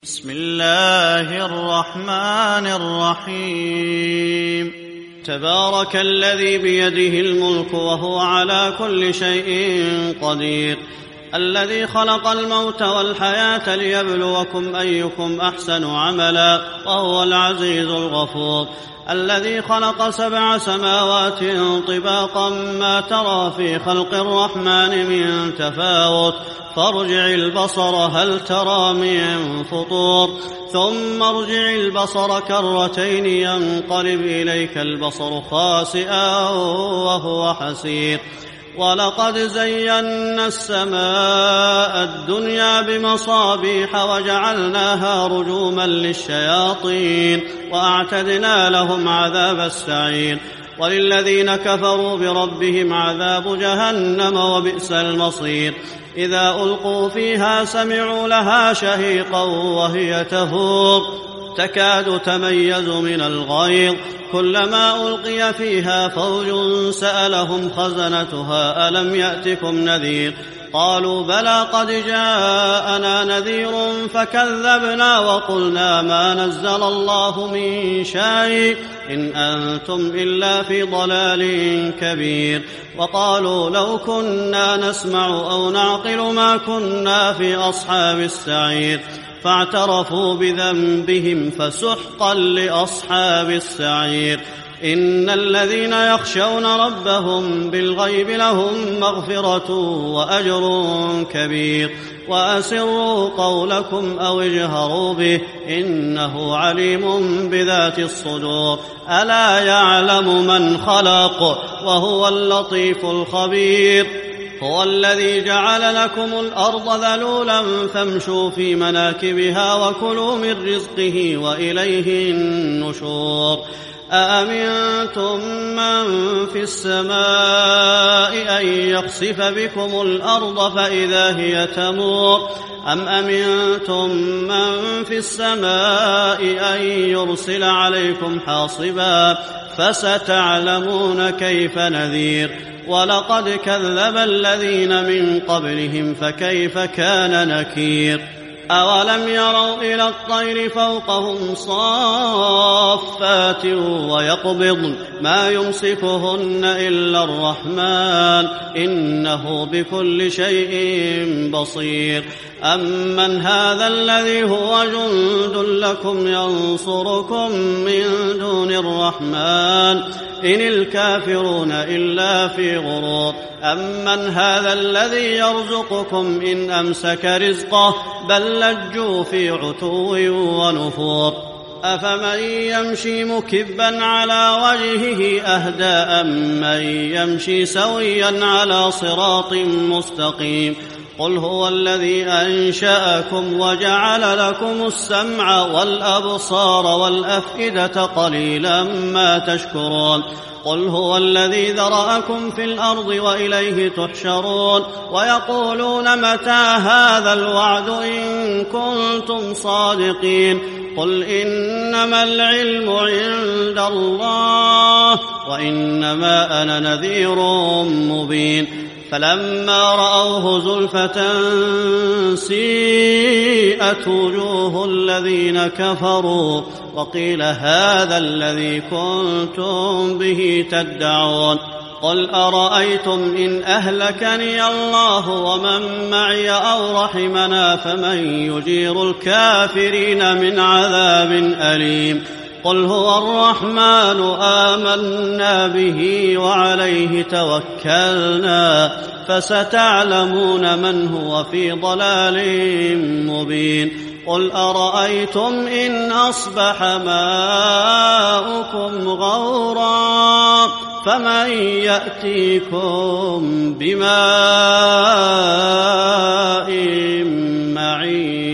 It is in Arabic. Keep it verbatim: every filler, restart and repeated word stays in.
بسم الله الرحمن الرحيم. تبارك الذي بيده الملك وهو على كل شيء قدير، الذي خلق الموت والحياة ليبلوكم أيكم أحسن عملا وهو العزيز الغفور، الذي خلق سبع سماوات طباقا ما ترى في خلق الرحمن من تفاوت، فارجع البصر هل ترى من فطور، ثم ارجع البصر كرتين ينقلب إليك البصر خاسئا وهو حسير. ولقد زينا السماء الدنيا بمصابيح وجعلناها رجوما للشياطين وأعتدنا لهم عذاب السعير. وللذين كفروا بربهم عذاب جهنم وبئس المصير. إذا ألقوا فيها سمعوا لها شهيقا وهي تفور تكاد تميز من الغيظ، كلما ألقي فيها فوج سألهم خزنتها ألم يأتكم نذير، قالوا بلى قد جاءنا نذير فكذبنا وقلنا ما نزل الله من شيء إن أنتم إلا في ضلال كبير. وقالوا لو كنا نسمع أو نعقل ما كنا في أصحاب السعير، فاعترفوا بذنبهم فسحقا لأصحاب السعير. إن الذين يخشون ربهم بالغيب لهم مغفرة وأجر كبير. وأسروا قولكم أو اجهروا به إنه عليم بذات الصدور. ألا يعلم من خلق وهو اللطيف الخبير. هو الذي جعل لكم الأرض ذلولا فامشوا في مناكبها وكلوا من رزقه وإليه النشور. أأمنتم من في السماء أن يخسف بكم الأرض فإذا هي تمور، أم أمنتم من في السماء أن يرسل عليكم حاصبا، فستعلمون كيف نذير. ولقد كذب الذين من قبلهم فكيف كان نكير. أولم يروا إلى الطير فوقهم صافات ويقبضن ما يمسكهن إلا الرحمن إنه بكل شيء بصير. أمن هذا الذي هو جند لكم ينصركم من دون الرحمن إن الكافرون إلا في غرور. أمن هذا الذي يرزقكم إن أمسك رزقه بل لجوا في عتو ونفور. أفمن يمشي مكبا على وجهه أهدى أمن يمشي سويا على صراط مستقيم. قل هو الذي أنشأكم وجعل لكم السمع والأبصار والأفئدة قليلا ما تشكرون. قل هو الذي ذرأكم في الأرض وإليه تحشرون. ويقولون متى هذا الوعد إن كنتم صادقين. قل إنما العلم عند الله وإنما أنا نذير مبين. فلما رأوه زلفة سيئت وجوه الذين كفروا وقيل هذا الذي كنتم به تدعون. قل أرأيتم إن أهلكني الله ومن معي أو رحمنا فمن يجير الكافرين من عذاب أليم. قل هو الرحمن آمنا به وعليه توكلنا فستعلمون من هو في ضلال مبين. قل أرأيتم إن أصبح ماؤكم غورا فمن يأتيكم بماء معين.